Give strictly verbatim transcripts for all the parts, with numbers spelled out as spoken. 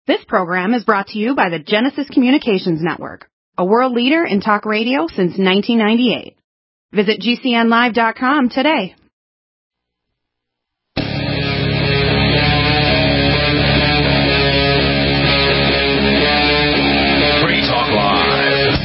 This program is brought to you by the Genesis Communications Network, a world leader in talk radio since nineteen ninety-eight. Visit G C N live dot com today. Free Talk Live.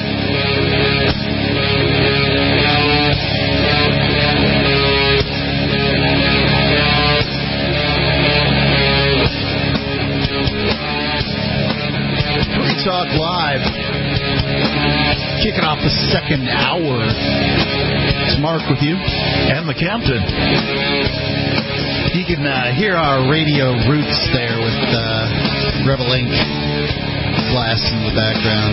Free Talk Live. Kicking off the second hour. It's Mark with you. And the captain. You can uh, hear our radio roots there with uh, Rebel Inc blast in the background.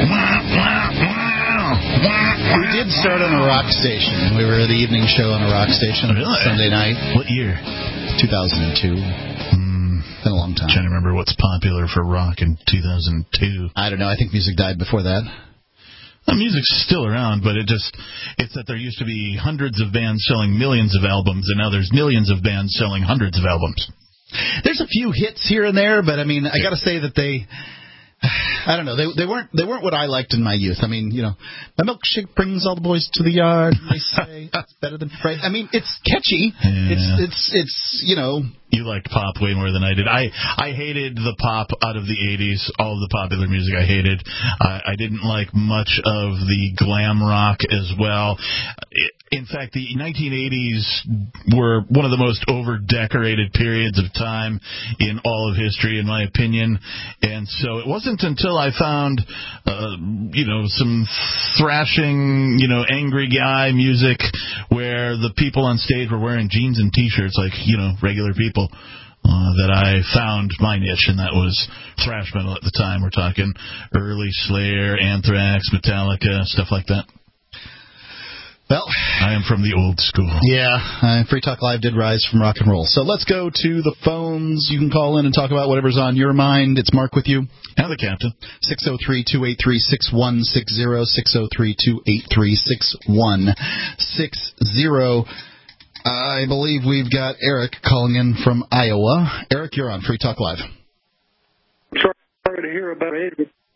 We did start on a rock station. We were at the evening show on a rock station really? Sunday night. What year? two thousand two. Mm, been a long time. I'm trying to remember what's popular for rock in two thousand two. I don't know. I think music died before that. The music's still around, but it just, it's that there used to be hundreds of bands selling millions of albums, and now there's millions of bands selling hundreds of albums. There's a few hits here and there, but I mean, I got to say that they, I don't know, they they weren't they weren't what I liked in my youth. I mean, you know, my milkshake brings all the boys to the yard. They say it's better than fried. I mean, it's catchy. Yeah. It's it's it's you know. You liked pop way more than I did. I, I hated the pop out of the eighties, all of the popular music I hated. I, I didn't like much of the glam rock as well. In fact, the nineteen eighties were one of the most over-decorated periods of time in all of history, in my opinion. And so it wasn't until I found, uh, you know, some thrashing, you know, angry guy music where the people on stage were wearing jeans and T-shirts like, you know, regular people. Uh, that I found my niche, and that was thrash metal at the time. We're talking early Slayer, Anthrax, Metallica, stuff like that. Well, I am from the old school. Yeah, uh, Free Talk Live did rise from rock and roll. So let's go to the phones. You can call in and talk about whatever's on your mind. It's Mark with you. And the captain. six oh three, two eight three, six one six zero, six oh three, two eight three, six one six zero. I believe we've got Eric calling in from Iowa. Eric, you're on Free Talk Live. Sorry to hear about it.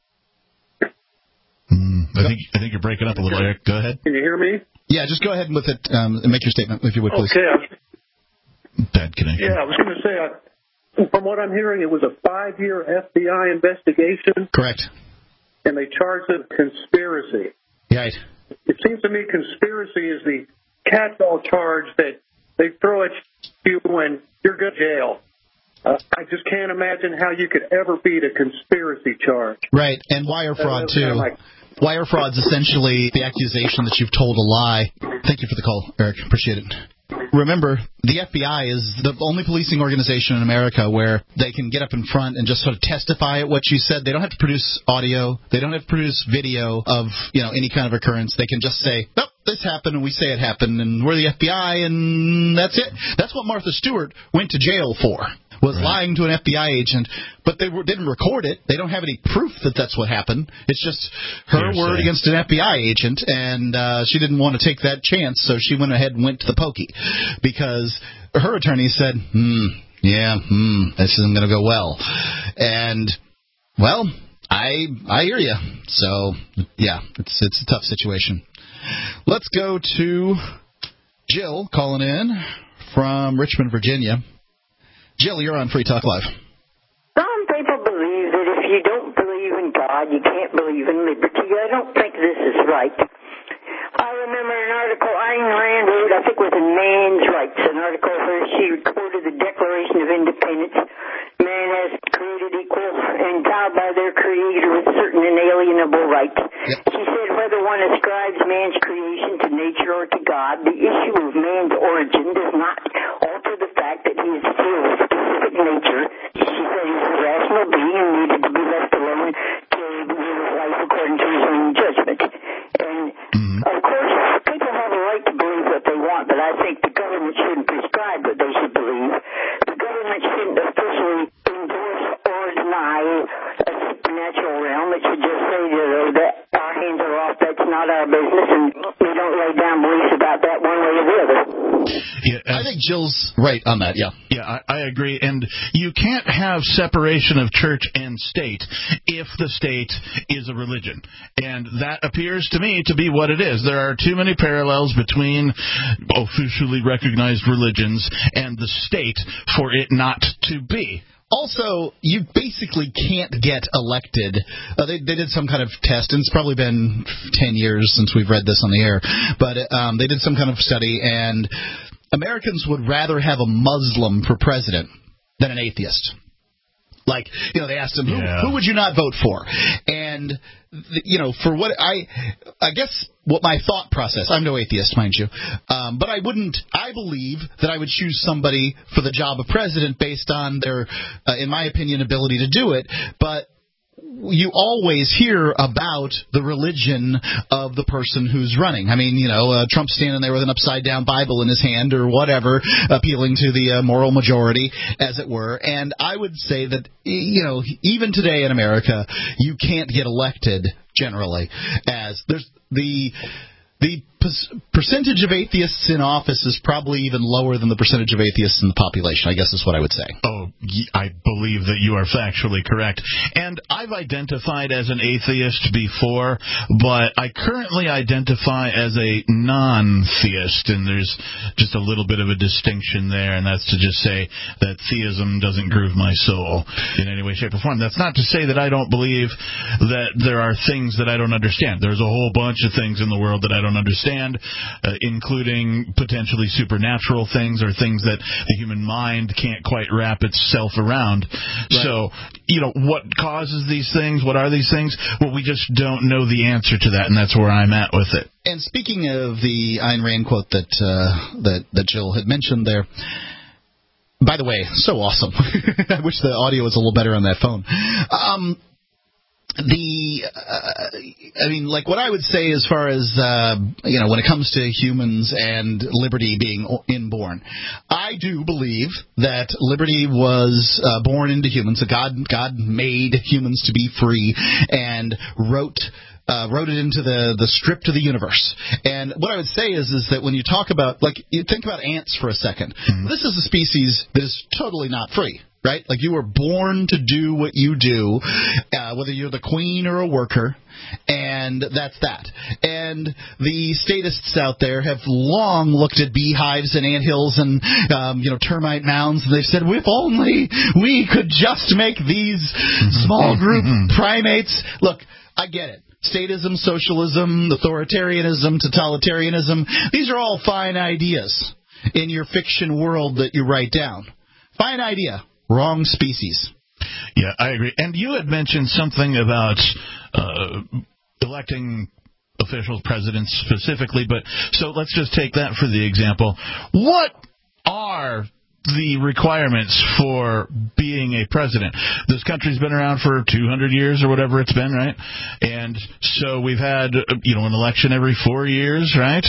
Mm, I think I think you're breaking up a little, Eric. Go ahead. Can you hear me? Yeah, just go ahead with it um, and make your statement, if you would, please. Okay. I, Bad connection. yeah, I was going to say, I, from what I'm hearing, it was a five-year F B I investigation. Correct. And they charged it conspiracy. Right. It seems to me conspiracy is the catch-all charge that they throw at you when you're going to jail. Uh, I just can't imagine how you could ever beat a conspiracy charge. Right, and wire fraud, too. Kind of like, wire fraud is essentially the accusation that you've told a lie. Thank you for the call, Eric. Appreciate it. Remember, the F B I is the only policing organization in America where they can get up in front and just sort of testify at what you said. They don't have to produce audio. They don't have to produce video of, you know, any kind of occurrence. They can just say, nope, this happened, and we say it happened, and we're the F B I, and that's it. That's what Martha Stewart went to jail for, was right. lying to an F B I agent, but they were, didn't record it. They don't have any proof that that's what happened. It's just her Hearsay. word against an F B I agent, and uh, she didn't want to take that chance, so she went ahead and went to the pokey, because her attorney said, hmm, yeah, hmm, this isn't going to go well. And, well, I I hear you. So, yeah, it's it's a tough situation. Let's go to Jill calling in from Richmond, Virginia. Jill, you're on Free Talk Live. Some people believe that if you don't believe in God, you can't believe in liberty. I don't think this is right. I remember an article Ayn Rand wrote, I think it was in Man's Rights, an article where she quoted the Declaration of Independence. Man has created equal, endowed by their Creator with certain inalienable rights. Yep. She said whether one ascribes man's creation to nature or to God, the issue of man's origin does not alter the fact that he is filled with specific nature. She said he was a rational being and needed to be left alone to live his life according to his own judgment. And, mm-hmm. of course, people have a right to believe what they want, but I think the government shouldn't prescribe what they should believe. The government shouldn't officially endorse or deny a supernatural realm. It should just say that, that our hands are off, that's not our business, and we don't lay down beliefs about that one way or the other. Yeah, I think Jill's right on that, yeah. Yeah, Yeah, I, I agree. And you can't have separation of church and state if the state is a religion. And that appears to me to be what it is. There are too many parallels between officially recognized religions and the state for it not to be. Also, you basically can't get elected. Uh, they, they did some kind of test, and it's probably been ten years since we've read this on the air, but um, they did some kind of study, and Americans would rather have a Muslim for president than an atheist. Like, you know, they asked them, who, yeah. who would you not vote for? And, you know, for what I, I guess what my thought process, I'm no atheist, mind you, um, but I wouldn't, I believe that I would choose somebody for the job of president based on their, uh, in my opinion, ability to do it. But you always hear about the religion of the person who's running. I mean, you know, uh, Trump's standing there with an upside-down Bible in his hand or whatever, appealing to the uh, moral majority, as it were. And I would say that, you know, even today in America, you can't get elected generally as there's the the percentage of atheists in office is probably even lower than the percentage of atheists in the population, I guess is what I would say. Oh, I believe that you are factually correct. And I've identified as an atheist before, but I currently identify as a non-theist, and there's just a little bit of a distinction there, and that's to just say that theism doesn't groove my soul in any way, shape, or form. That's not to say that I don't believe that there are things that I don't understand. There's a whole bunch of things in the world that I don't understand, uh, including potentially supernatural things or things that the human mind can't quite wrap itself around. Right. So, you know, what causes these things? What are these things? Well, we just don't know the answer to that, and that's where I'm at with it. And speaking of the Ayn Rand quote that uh, that, that Jill had mentioned there, by the way, so awesome. I wish the audio was a little better on that phone. Um The, uh, I mean, like what I would say as far as, uh, you know, when it comes to humans and liberty being inborn, I do believe that liberty was uh, born into humans, that God, God made humans to be free and wrote Uh, wrote it into the, the script of the universe. And what I would say is is that when you talk about, like, you think about ants for a second. Mm-hmm. This is a species that is totally not free, right? Like, you were born to do what you do, uh, whether you're the queen or a worker, and that's that. And the statists out there have long looked at beehives and anthills and, um, you know, termite mounds, and they've said, if only we could just make these small group primates. Look, I get it. Statism, socialism, authoritarianism, totalitarianism, these are all fine ideas in your fiction world that you write down. Fine idea. Wrong species. Yeah, I agree. And you had mentioned something about uh, electing officials, presidents specifically, but so let's just take that for the example. What are the requirements for being a president? This country's been around for two hundred years or whatever it's been, right? And so we've had, you know, an election every four years, right?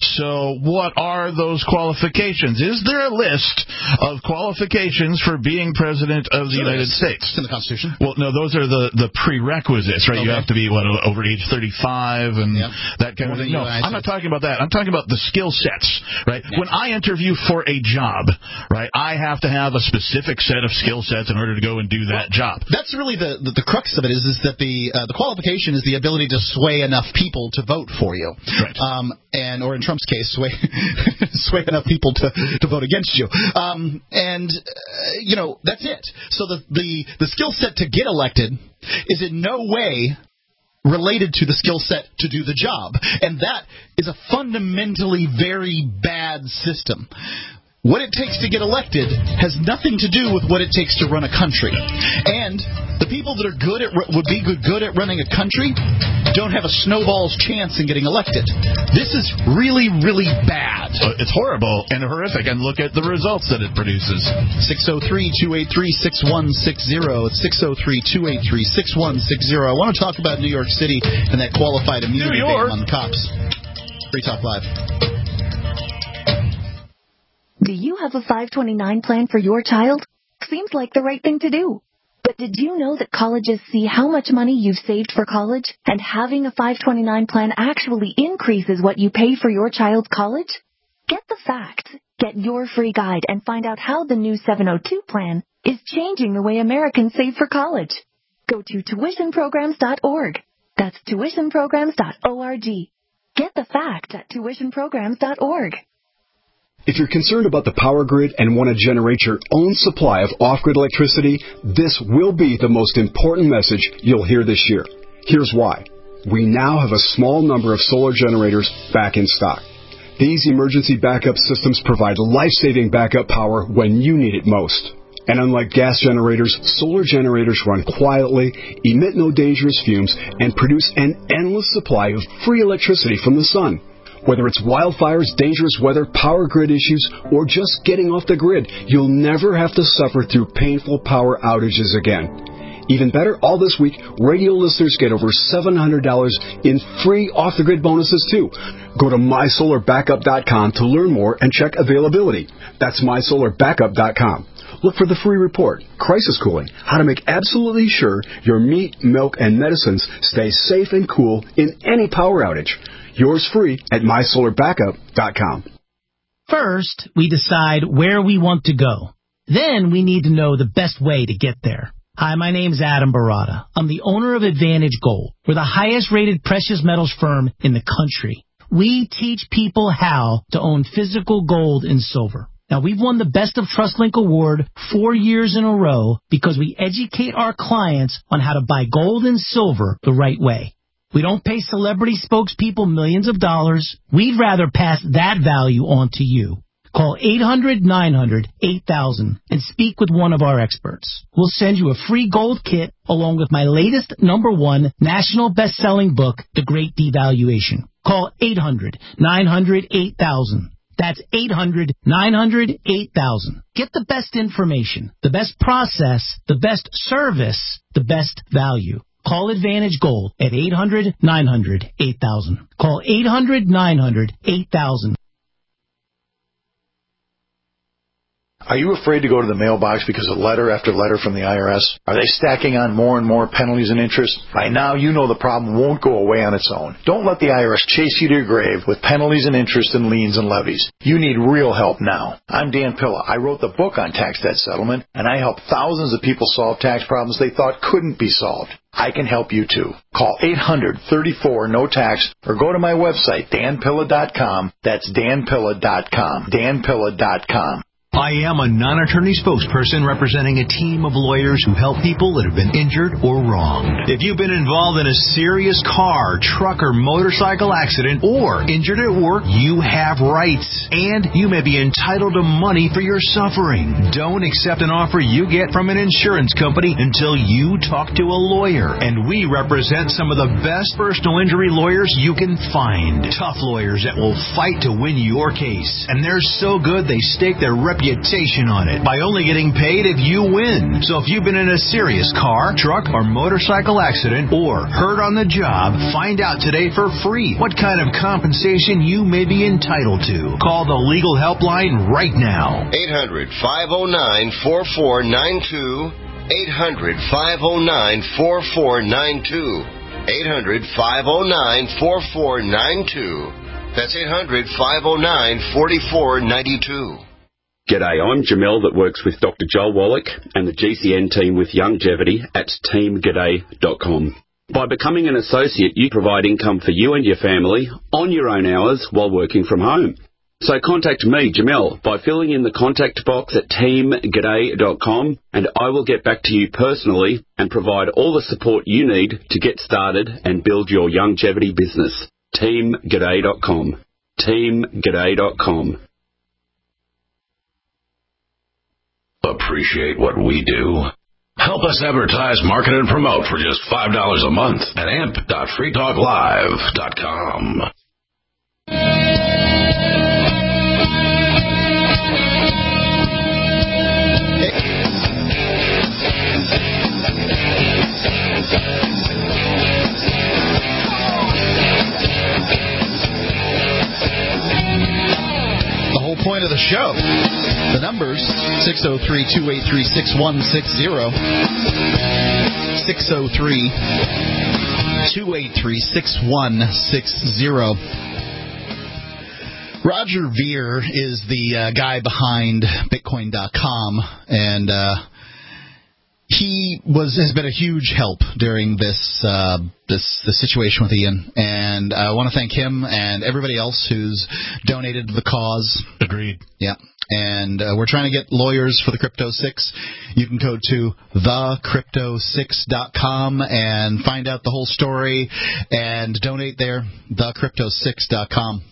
So what are those qualifications? Is there a list of qualifications for being president of the sure United is. States? It's in the Constitution. Well, no, those are the, the prerequisites, right? Okay. You have to be, what, over age thirty-five and yep. that kind More of thing. No, I'm not talking about that. I'm talking about the skill sets, right? Yeah. When I interview for a job, right, I have to have a specific set of skill sets in order to go and do that well, job. That's really the, the the crux of it is is that the uh, the qualification is the ability to sway enough people to vote for you, right? Um, and or in Trump's case, sway sway enough people to, to vote against you. Um, and uh, you know that's it. So the the the skill set to get elected is in no way related to the skill set to do the job, and that is a fundamentally very bad system. What it takes to get elected has nothing to do with what it takes to run a country. And the people that are good at would be good, good at running a country don't have a snowball's chance in getting elected. This is really, really bad. Uh, it's horrible and horrific, and look at the results that it produces. six oh three, two eight three, six one six zero. It's six oh three, two eight three, six one six zero. I want to talk about New York City and that qualified immunity ban on the cops. Free Talk Live. Do you have a five twenty-nine plan for your child? Seems like the right thing to do. But did you know that colleges see how much money you've saved for college, and having a five twenty-nine plan actually increases what you pay for your child's college? Get the facts. Get your free guide and find out how the new seven oh two plan is changing the way Americans save for college. Go to tuition programs dot org. That's tuition programs dot org. Get the facts at tuition programs dot org. If you're concerned about the power grid and want to generate your own supply of off-grid electricity, this will be the most important message you'll hear this year. Here's why. We now have a small number of solar generators back in stock. These emergency backup systems provide life-saving backup power when you need it most. And unlike gas generators, solar generators run quietly, emit no dangerous fumes, and produce an endless supply of free electricity from the sun. Whether it's wildfires, dangerous weather, power grid issues, or just getting off the grid, you'll never have to suffer through painful power outages again. Even better, all this week, radio listeners get over seven hundred dollars in free off-the-grid bonuses, too. Go to my solar backup dot com to learn more and check availability. That's my solar backup dot com. Look for the free report, Crisis Cooling, how to make absolutely sure your meat, milk, and medicines stay safe and cool in any power outage. Yours free at my solar backup dot com. First, we decide where we want to go. Then we need to know the best way to get there. Hi, my name's Adam Barada. I'm the owner of Advantage Gold. We're the highest-rated precious metals firm in the country. We teach people how to own physical gold and silver. Now, we've won the Best of TrustLink Award four years in a row because we educate our clients on how to buy gold and silver the right way. We don't pay celebrity spokespeople millions of dollars. We'd rather pass that value on to you. Call eight hundred nine hundred eight thousand and speak with one of our experts. We'll send you a free gold kit along with my latest number one national best-selling book, The Great Devaluation. Call eight hundred nine hundred eight thousand. That's eight hundred nine hundred eight thousand. Get the best information, the best process, the best service, the best value. Call Advantage Gold at eight hundred nine hundred eight thousand. Call eight hundred nine hundred eight thousand. Are you afraid to go to the mailbox because of letter after letter from the I R S? Are they stacking on more and more penalties and interest? By now, you know the problem won't go away on its own. Don't let the I R S chase you to your grave with penalties and interest and liens and levies. You need real help now. I'm Dan Pilla. I wrote the book on tax debt settlement, and I help thousands of people solve tax problems they thought couldn't be solved. I can help you too. Call eight hundred thirty-four no tax or go to my website, dan pilla dot com. That's dan pilla dot com. dan pilla dot com. I am a non-attorney spokesperson representing a team of lawyers who help people that have been injured or wronged. If you've been involved in a serious car, truck, or motorcycle accident or injured at work, you have rights, and you may be entitled to money for your suffering. Don't accept an offer you get from an insurance company until you talk to a lawyer, and we represent some of the best personal injury lawyers you can find. Tough lawyers that will fight to win your case, and they're so good they stake their reputation on it by only getting paid if you win. So if you've been in a serious car, truck, or motorcycle accident or hurt on the job, find out today for free what kind of compensation you may be entitled to. Call the legal helpline right now. eight hundred five oh nine four four nine two. eight hundred five oh nine four four nine two. eight hundred five oh nine four four nine two. That's eight hundred five oh nine four four nine two. G'day, I'm Jamel that works with Doctor Joel Wallach and the G C N team with Longevity at team g'day dot com. By becoming an associate, you provide income for you and your family on your own hours while working from home. So contact me, Jamel, by filling in the contact box at team g'day dot com, and I will get back to you personally and provide all the support you need to get started and build your longevity business. team g'day dot com. team g'day dot com. Appreciate what we do? Help us advertise, market, and promote for just five dollars a month at amp dot free talk live dot com. The whole point of the show. The numbers, six oh three, two eight three, six one six zero, six oh three, two eight three, six one six zero. Roger Ver is the uh, guy behind Bitcoin dot com, and uh, he was has been a huge help during this uh, this this situation with Ian. And I want to thank him and everybody else who's donated to the cause. Agreed. Yeah. And uh, we're trying to get lawyers for the Crypto Six. You can go to the crypto six dot com and find out the whole story and donate there, the crypto six dot com.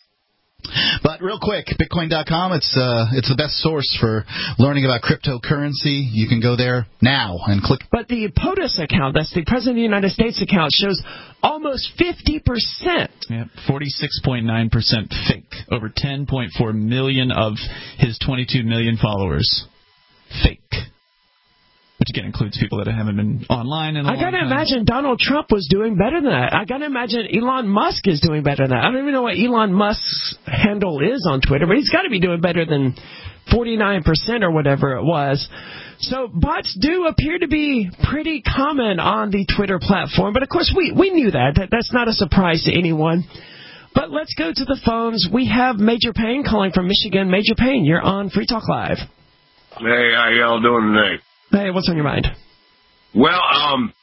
But real quick, Bitcoin dot com, it's uh, it's the best source for learning about cryptocurrency. You can go there now and click. But the POTUS account, that's the President of the United States account, shows almost fifty percent. Yeah, forty-six point nine percent fake. Over ten point four million of his twenty-two million followers. Fake. Which, again, includes people that haven't been online in a I long got to time. imagine Donald Trump was doing better than that. I got to imagine Elon Musk is doing better than that. I don't even know what Elon Musk's handle is on Twitter, but he's got to be doing better than forty-nine percent or whatever it was. So bots do appear to be pretty common on the Twitter platform. But, of course, we, we knew that. that. That's not a surprise to anyone. But let's go to the phones. We have Major Payne calling from Michigan. Major Payne, you're on Free Talk Live. Hey, how y'all doing today? Hey, what's on your mind? Well, um,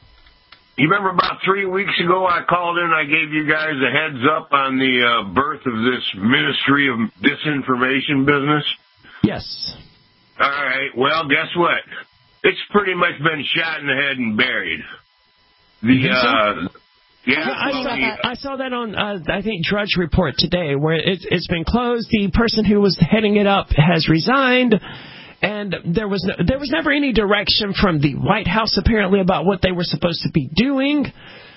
you remember about three weeks ago I called in, I gave you guys a heads up on the uh, birth of this Ministry of Disinformation business? Yes. All right, well, guess what? It's pretty much been shot in the head and buried. The, uh... Yeah, I, I, saw, I saw that on, uh, I think, Drudge Report today, where it, it's been closed. The person who was heading it up has resigned. And there was no, there was never any direction from the White House, apparently, about what they were supposed to be doing.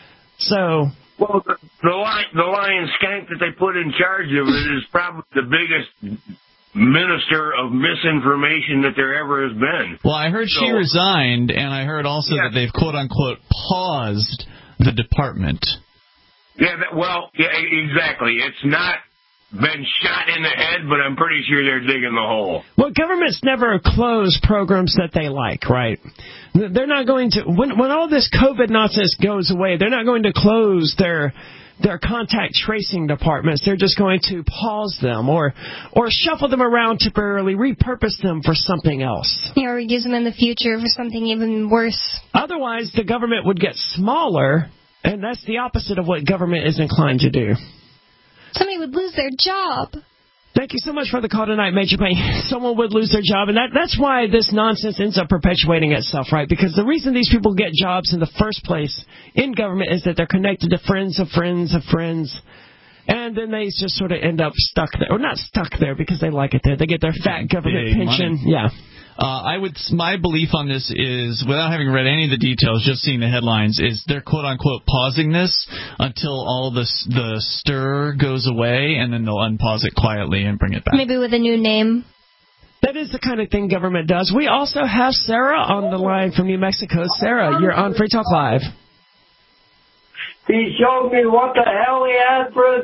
So, well, the the, lion, the lion skank that they put in charge of it is probably the biggest minister of misinformation that there ever has been. Well, I heard so, she resigned, and I heard also yeah. that they've quote unquote paused the department. Yeah, that, well, yeah, exactly. It's not been shot in the head, but I'm pretty sure they're digging the hole. Well, governments never close programs that they like, right? They're not going to, when when all this COVID nonsense goes away, they're not going to close their their contact tracing departments. They're just going to pause them or or shuffle them around temporarily, repurpose them for something else. Yeah, or use them in the future for something even worse. Otherwise, the government would get smaller, and that's the opposite of what government is inclined to do. Somebody would lose their job. Thank you so much for the call tonight, Major Payne. Someone would lose their job, and that, that's why this nonsense ends up perpetuating itself, right? Because the reason these people get jobs in the first place in government is that they're connected to friends of friends of friends, and then they just sort of end up stuck there. Or not stuck there because they like it there. They get their fat government Big pension. Money. Yeah. Uh, I would. My belief on this is, without having read any of the details, just seeing the headlines, is they're quote unquote pausing this until all the the stir goes away, and then they'll unpause it quietly and bring it back. Maybe with a new name. That is the kind of thing government does. We also have Sarah on the line from New Mexico. Sarah, you're on Free Talk Live. He showed me what the hell he had for.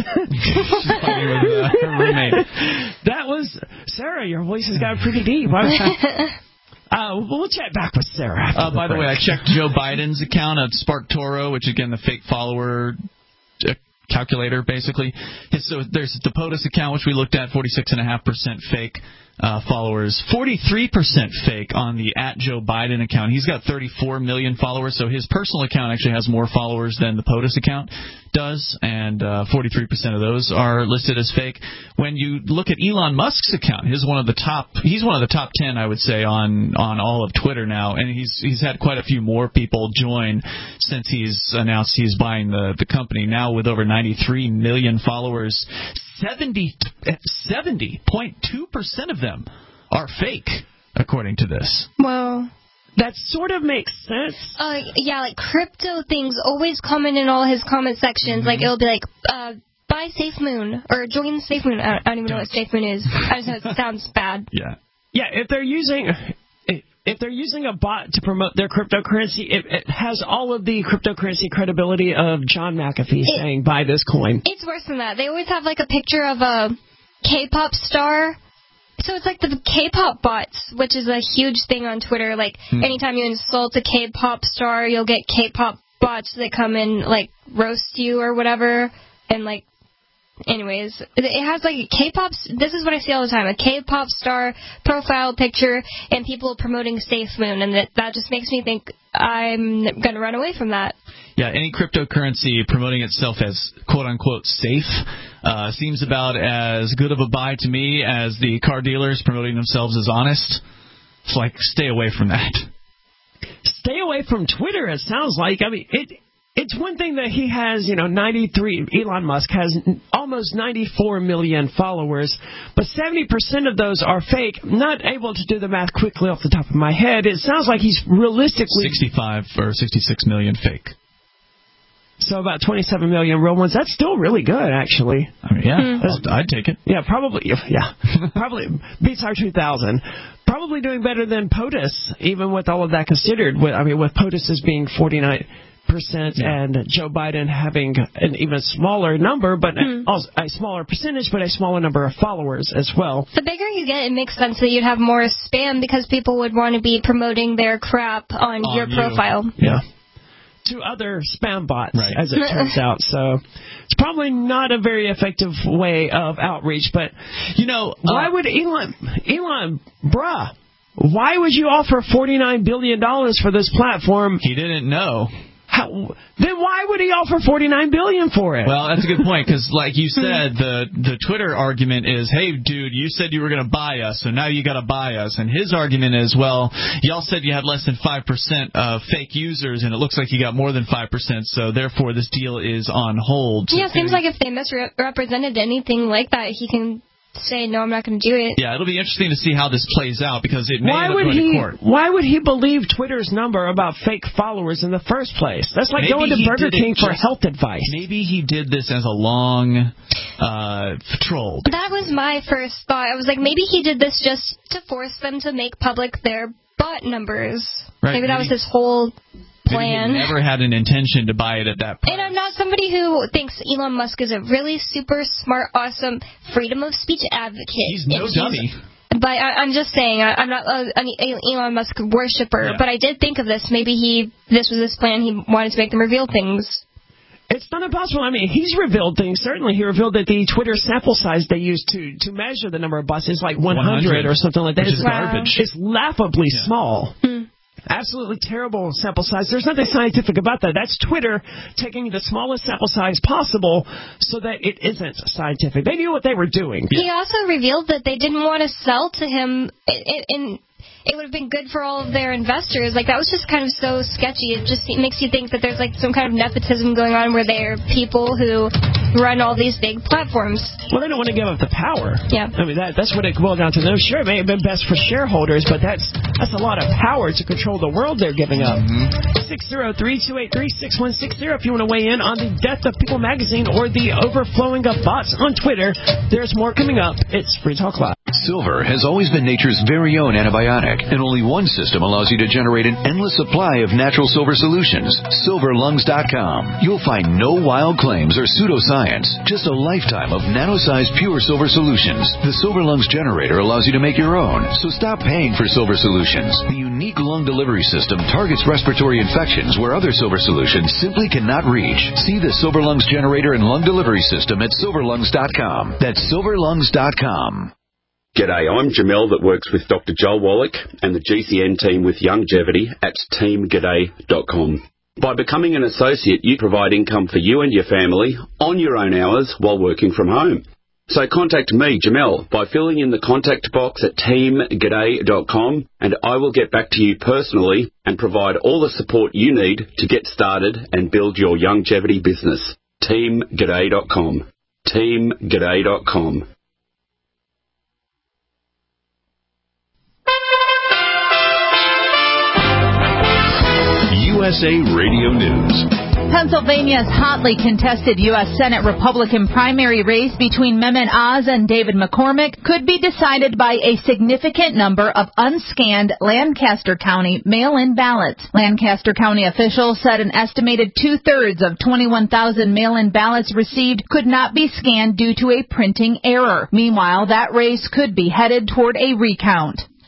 That was Sarah. Your voice has got pretty deep. uh, we'll chat back with Sarah. Uh, the by break. the way, I checked Joe Biden's account at Spark Toro, which again the fake follower uh, calculator, basically. His, so there's the POTUS account, which we looked at, forty-six point five percent fake uh, followers, forty-three percent fake on the at Joe Biden account. He's got thirty-four million followers, so his personal account actually has more followers than the POTUS account does, and uh, forty-three percent of those are listed as fake. When you look at Elon Musk's account, he's one of the top. He's one of the top ten, I would say, on on all of Twitter now, and he's he's had quite a few more people join since he's announced he's buying the the company. Now with over ninety-three million followers, seventy point two percent of them are fake, according to this. Well. That sort of makes sense. Uh, yeah, like crypto things always comment in all his comment sections. Mm-hmm. Like, it'll be like, uh, buy SafeMoon, or join SafeMoon. I don't even know what SafeMoon is. I just know it sounds bad. Yeah. Yeah, if they're using... If they're using a bot to promote their cryptocurrency, it, it has all of the cryptocurrency credibility of John McAfee it, saying, buy this coin. It's worse than that. They always have, like, a picture of a K-pop star. So it's like the K-pop bots, which is a huge thing on Twitter. Like, hmm. anytime you insult a K-pop star, you'll get K-pop bots that come and, like, roast you or whatever. And, like, anyways, it has like a K-pop. This is what I see all the time: a K-pop star profile picture and people promoting Safe Moon, and that that just makes me think I'm gonna run away from that. Yeah, any cryptocurrency promoting itself as quote-unquote safe uh, seems about as good of a buy to me as the car dealers promoting themselves as honest. It's like, stay away from that. Stay away from Twitter, it sounds like. I mean, it it's one thing that he has, you know, ninety-three, Elon Musk has almost ninety-four million followers, but seventy percent of those are fake. Not able to do the math quickly off the top of my head. It sounds like he's realistically... sixty-five or sixty-six million fake. So about twenty-seven million real ones. That's still really good, actually. I mean, yeah, mm. I'd take it. Yeah, probably. Yeah, probably beats our two thousand. Probably doing better than POTUS, even with all of that considered. I mean, with POTUS as being forty-nine percent yeah. and Joe Biden having an even smaller number, but mm. also a smaller percentage, but a smaller number of followers as well. The bigger you get, it makes sense that you'd have more spam because people would want to be promoting their crap on, on your you. profile. Yeah. To other spam bots, right. as it turns out. So it's probably not a very effective way of outreach. But, you know, why uh, would Elon, Elon, bruh, why would you offer forty-nine billion dollars for this platform? He didn't know. How, then why would he offer forty-nine billion dollars for it? Well, that's a good point, because like you said, the the Twitter argument is, hey, dude, you said you were going to buy us, so now you got to buy us. And his argument is, well, y'all said you had less than five percent of fake users, and it looks like you got more than five percent, so therefore this deal is on hold. Yeah, it seems like if they misrepresented anything like that, he can say, no, I'm not going to do it. Yeah, it'll be interesting to see how this plays out, because it may why end up would going he, to court. Why would he believe Twitter's number about fake followers in the first place? That's like maybe going to Burger King for just, health advice. Maybe he did this as a long uh, troll. That was my first thought. I was like, maybe he did this just to force them to make public their bot numbers. Right, maybe, maybe that was his whole plan. Maybe he never had an intention to buy it at that point. And I'm not somebody who thinks Elon Musk is a really super smart, awesome freedom of speech advocate. He's no he's, dummy. But I, I'm just saying, I, I'm not a, an Elon Musk worshiper. Yeah. But I did think of this. Maybe he, this was his plan. He wanted to make them reveal things. It's not impossible. I mean, he's revealed things. Certainly, he revealed that the Twitter sample size they used to, to measure the number of bots is like one hundred, one hundred or something like that. Which it's is garbage. It's laughably yeah. small. Hmm. Absolutely terrible sample size. There's nothing scientific about that. That's Twitter taking the smallest sample size possible so that it isn't scientific. They knew what they were doing. He also revealed that they didn't want to sell to him in... in it would have been good for all of their investors. Like, that was just kind of so sketchy. It just it makes you think that there's, like, some kind of nepotism going on where they're people who run all these big platforms. Well, they don't want to give up the power. Yeah. I mean, that, that's what it boiled down to. Sure, it may have been best for shareholders, but that's that's a lot of power to control the world they're giving up. six zero three, two eight three, six one six zero if you want to weigh in on the death of People magazine or the overflowing of bots on Twitter. There's more coming up. It's Free Talk Live. Silver has always been nature's very own antibiotic, and only one system allows you to generate an endless supply of natural silver solutions. silver lungs dot com. You'll find no wild claims or pseudoscience, just a lifetime of nano-sized pure silver solutions. The Silver Lungs generator allows you to make your own, so stop paying for silver solutions. The unique lung delivery system targets respiratory infections where other silver solutions simply cannot reach. See the Silver Lungs generator and lung delivery system at silver lungs dot com. That's silver lungs dot com. G'day, I'm Jamel that works with Doctor Joel Wallach and the G C N team with Youngevity at team g'day dot com. By becoming an associate, you provide income for you and your family on your own hours while working from home. So contact me, Jamel, by filling in the contact box at team g'day dot com, and I will get back to you personally and provide all the support you need to get started and build your Youngevity business. team g'day dot com. team g'day dot com. U S A Radio News. Pennsylvania's hotly contested U S Senate Republican primary race between Mehmet Oz and David McCormick could be decided by a significant number of unscanned Lancaster County mail-in ballots. Lancaster County officials said an estimated two-thirds of twenty-one thousand mail-in ballots received could not be scanned due to a printing error. Meanwhile, that race could be headed toward a recount.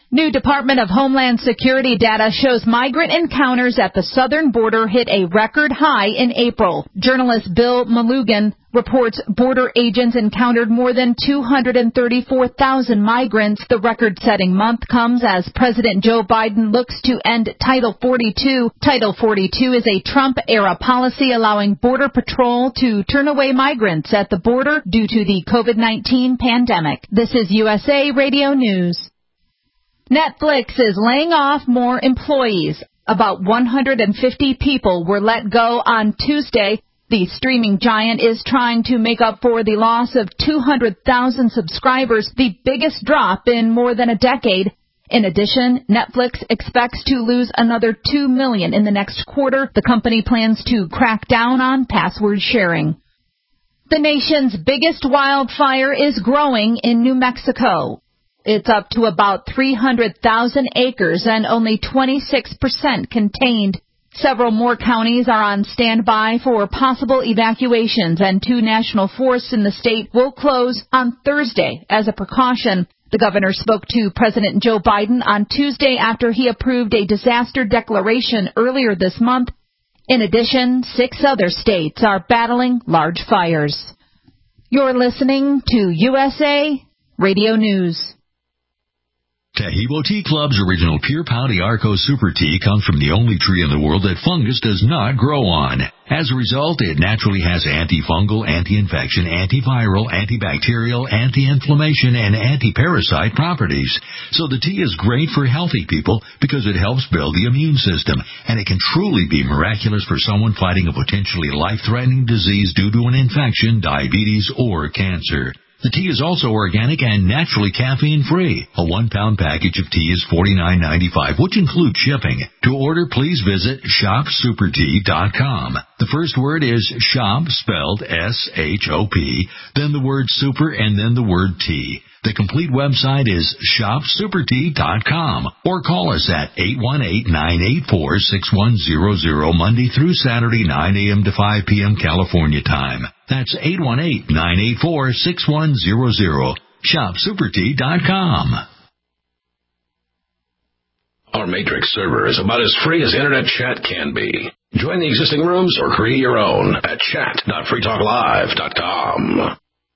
New Department of Homeland Security data shows migrant encounters at the southern border hit a record high in April. Journalist Bill Malugan reports border agents encountered more than two hundred thirty-four thousand migrants. The record-setting month comes as President Joe Biden looks to end Title forty-two. Title forty-two is a Trump-era policy allowing Border Patrol to turn away migrants at the border due to the COVID nineteen pandemic. This is U S A Radio News. Netflix is laying off more employees. About one hundred fifty people were let go on Tuesday. The streaming giant is trying to make up for the loss of two hundred thousand subscribers, the biggest drop in more than a decade. In addition, Netflix expects to lose another two million dollars in the next quarter. The company plans to crack down on password sharing. The nation's biggest wildfire is growing in New Mexico. It's up to about three hundred thousand acres and only twenty-six percent contained. Several more counties are on standby for possible evacuations, and two national forests in the state will close on Thursday as a precaution. The governor spoke to President Joe Biden on Tuesday after he approved a disaster declaration earlier this month. In addition, six other states are battling large fires. You're listening to U S A Radio News. Taheebo Tea Club's original Pure Pau Arco Super Tea comes from the only tree in the world that fungus does not grow on. As a result, it naturally has antifungal, anti-infection, antiviral, antibacterial, anti-inflammation, and anti-parasite properties. So the tea is great for healthy people because it helps build the immune system, and it can truly be miraculous for someone fighting a potentially life-threatening disease due to an infection, diabetes, or cancer. The tea is also organic and naturally caffeine-free. A one-pound package of tea is forty-nine ninety-five, which includes shipping. To order, please visit shop super tea dot com. The first word is shop, spelled S H O P, then the word super, and then the word tea. The complete website is shop super tea dot com, or call us at eight one eight, nine eight four, six one zero zero Monday through Saturday, nine a.m. to five p.m. California time. That's eight one eight, nine eight four, six one zero zero. shop super tea dot com. Our Matrix server is about as free as internet chat can be. Join the existing rooms or create your own at chat dot free talk live dot com.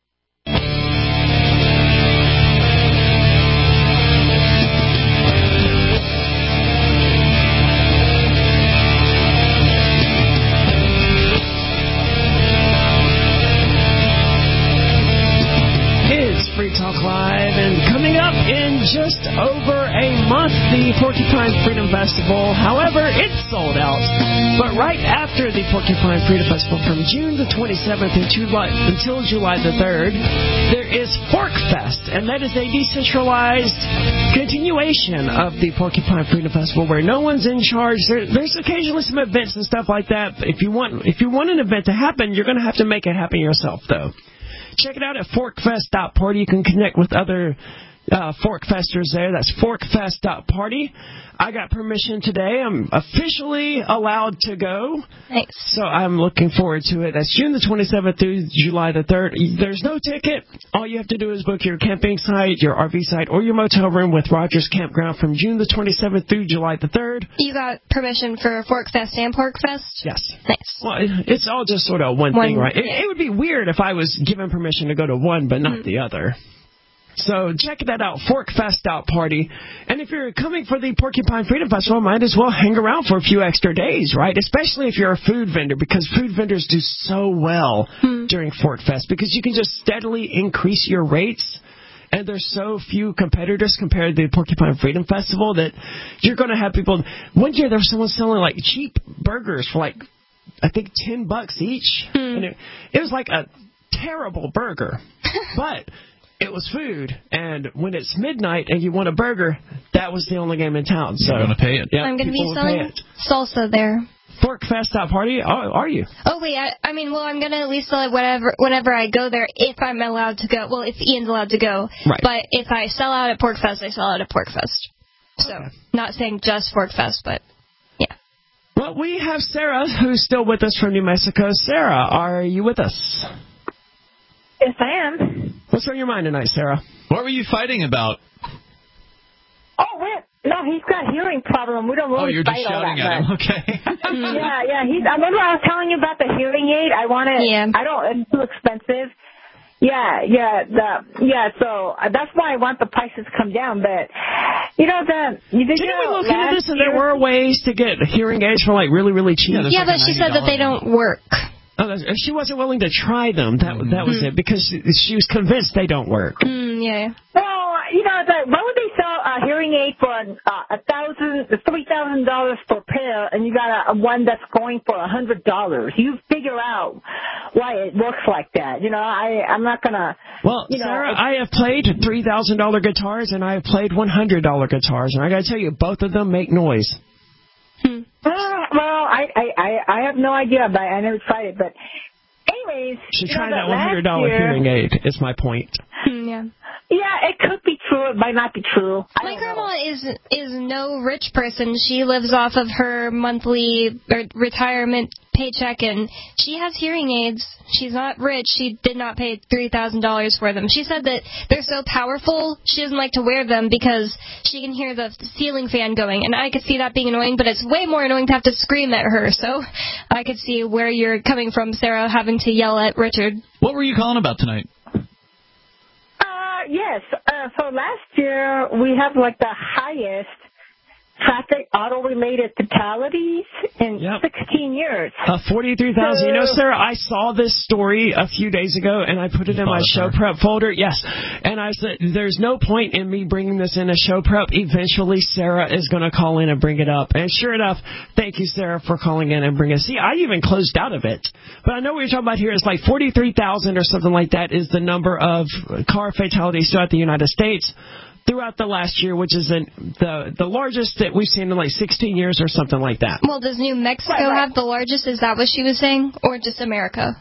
Free Talk Live, and coming up in just over a month, the Porcupine Freedom Festival. However, it's sold out. But right after the Porcupine Freedom Festival, from June the twenty-seventh until July the third, there is Fork Fest, and that is a decentralized continuation of the Porcupine Freedom Festival where no one's in charge. There, there's occasionally some events and stuff like that. If you want, if you want an event to happen, you're going to have to make it happen yourself, though. Check it out at fork fest dot party. You can connect with other uh, Forkfesters there. That's fork fest dot party. I got permission today. I'm officially allowed to go. Nice. So I'm looking forward to it. That's June the twenty-seventh through July the third. There's no ticket. All you have to do is book your camping site, your R V site, or your motel room with Rogers Campground from June the twenty-seventh through July the third. You got permission for Fork Fest and Pork Fest? Yes. Nice. Well, it's all just sort of one, one thing, right? Yeah. It, it would be weird if I was given permission to go to one but not mm-hmm. the other. So check that out, fork fest dot party. And if you're coming for the Porcupine Freedom Festival, might as well hang around for a few extra days, right? Especially if you're a food vendor, because food vendors do so well hmm. during Fork Fest, because you can just steadily increase your rates. And there's so few competitors compared to the Porcupine Freedom Festival that you're going to have people. One year there was someone selling like cheap burgers for like, I think, ten bucks each. Hmm. And it, it was like a terrible burger. But it was food, and when it's midnight and you want a burger, that was the only game in town. So you're going to pay it. Yeah, I'm going to be selling salsa there. fork fest dot party? Oh, are you? Oh, wait. I, I mean, well, I'm going to at least sell it whenever, whenever I go there, if I'm allowed to go. Well, if Ian's allowed to go. Right. But if I sell out at Pork Fest, I sell out at Pork Fest. So, okay. Not saying just Fork Fest, but yeah. Well, we have Sarah, who's still with us from New Mexico. Sarah, are you with us? Yes, I am. What's on your mind tonight, Sarah? What were you fighting about? Oh, well, No, he's got hearing problem. We don't really Oh, you're just fight all shouting that at him. much. Okay. yeah, yeah. He's. I remember I was telling you about the hearing aid. I want it. Yeah. I don't. It's too expensive. Yeah, yeah, the yeah. So uh, that's why I want the prices to come down. But you know the you did Didn't you know, we look into last this and year, there were ways to get hearing aids for like really, really cheap? Yeah, yeah but she said that they don't work. Oh, that's, she wasn't willing to try them. That that was Mm. it because she, she was convinced they don't work. Mm, yeah. Well, you know, the, why would they sell a hearing aid for uh, a thousand, three thousand dollars per pair, and you got a, a one that's going for a hundred dollars? You figure out why it works like that. You know, I I'm not gonna. Well, you know, Sarah, I have played three thousand dollar guitars and I have played one hundred dollar guitars, and I got to tell you, both of them make noise. Hmm. Uh, well, I, I I I have no idea, but I never tried it. But anyways, She you tried know, that one hundred dollar year, hearing aid. Is my point. Yeah. Yeah, it could be true. It might not be true. I My grandma is is no rich person. She lives off of her monthly or retirement paycheck, and she has hearing aids. She's not rich. She did not pay three thousand dollars for them. She said that they're so powerful, she doesn't like to wear them because she can hear the ceiling fan going. And I could see that being annoying, but it's way more annoying to have to scream at her. So I could see where you're coming from, Sarah, having to yell at Richard. What were you calling about tonight? Uh, yes. Uh, so last year we have like the highest traffic auto-related fatalities in Yep. sixteen years. Uh, forty-three thousand. You know, Sarah, I saw this story a few days ago, and I put it in my show prep folder. Yes. And I said, there's no point in me bringing this in a show prep. Eventually, Sarah is going to call in and bring it up. And sure enough, thank you, Sarah, for calling in and bringing it. See, I even closed out of it. But I know what you're talking about here. It's like forty-three thousand or something like that is the number of car fatalities throughout the United States throughout the last year, which is an, the the largest that we've seen in like sixteen years or something like that. Well, does New Mexico Right, right. have the largest? Is that what she was saying? Or just America?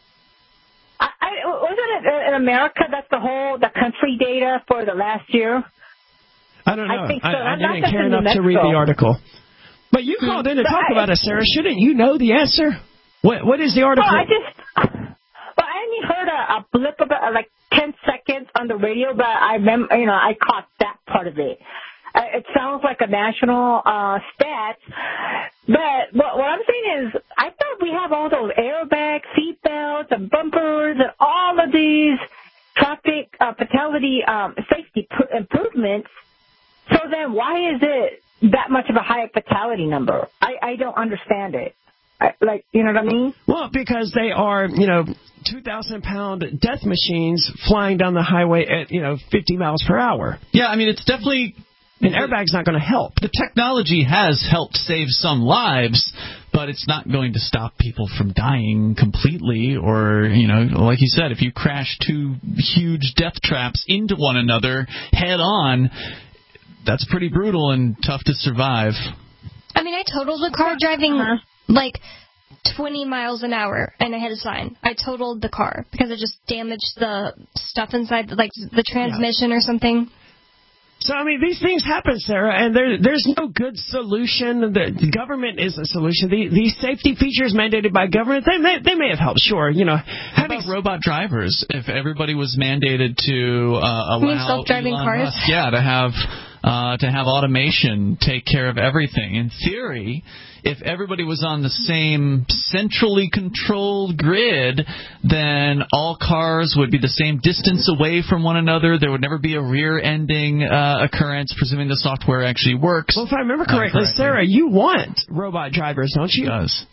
I, I, wasn't it in America? That's the whole the country data for the last year. I don't know. I think so. I, I Not- not didn't just care in New enough to read the Mexico. article. But you called in to But talk I- about it, Sarah. Shouldn't you know the answer? What What is the article? Well, I just, well, I only heard a, a blip of it, uh, like ten seconds on the radio, but I remember, you know, I caught that part of it. Uh, it sounds like a national uh, stat, but what, what I'm saying is, I thought we have all those airbags, seatbelts, and bumpers, and all of these traffic uh, fatality um, safety pr- improvements. So then, why is it that much of a high fatality number? I, I don't understand it. I, like, you know what I mean? Well, because they are, you know, two thousand pound death machines flying down the highway at, you know, fifty miles per hour. Yeah, I mean, it's definitely... An airbag's not going to help. The technology has helped save some lives, but it's not going to stop people from dying completely. Or, you know, like you said, if you crash two huge death traps into one another head on, that's pretty brutal and tough to survive. I mean, I totaled the car driving Uh-huh. like twenty miles an hour, and I hit a sign. I totaled the car because it just damaged the stuff inside, like the transmission or something. So, I mean, these things happen, Sarah, and there, there's no good solution. The, the government is a solution. The, these safety features mandated by government, they may, they may have helped, sure. You know, How about robot drivers? If everybody was mandated to uh, You mean allow self-driving Elon cars? Musk, yeah, to have uh, to have automation take care of everything. In theory, if everybody was on the same centrally controlled grid, then all cars would be the same distance away from one another. There would never be a rear-ending uh, occurrence, presuming the software actually works. Well, if I remember correctly, Uh, correctly. Sarah, you want robot drivers, don't you? Does.